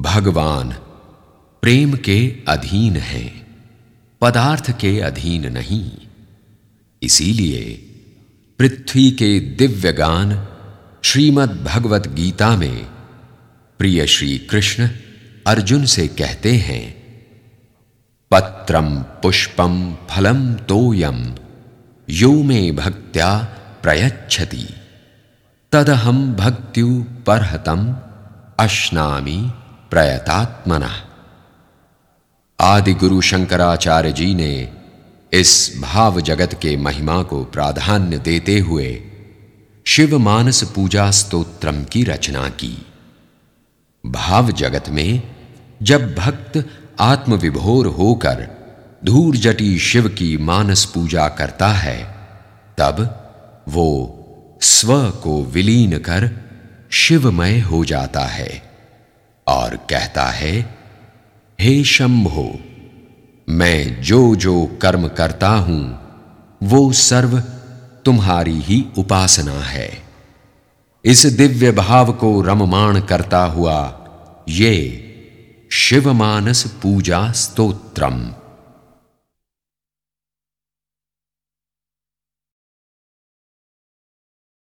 भगवान प्रेम के अधीन हैं, पदार्थ के अधीन नहीं। इसीलिए पृथ्वी के दिव्य गान श्रीमद् भगवत गीता में प्रिय श्री कृष्ण अर्जुन से कहते हैं, पत्रम पुष्पम फलम तोयम यो मे भक्त्या प्रयच्छति तदहम भक्त्युपहृतम अश्नामि प्रयतात्मनः। आदि गुरु शंकराचार्य जी ने इस भाव जगत के महिमा को प्राधान्य देते हुए शिव मानस पूजा स्तोत्रम की रचना की। भाव जगत में जब भक्त आत्मविभोर होकर धूर्जटी शिव की मानस पूजा करता है, तब वो स्व को विलीन कर शिवमय हो जाता है और कहता है, हे शंभो, मैं जो जो कर्म करता हूं वो सर्व तुम्हारी ही उपासना है। इस दिव्य भाव को रममाण करता हुआ ये शिवमानस पूजा स्तोत्रम